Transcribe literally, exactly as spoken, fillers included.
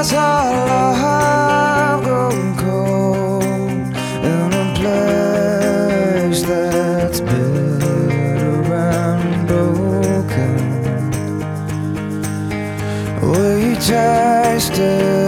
Cause our love grown cold in a place that's bitter and broken. We tasted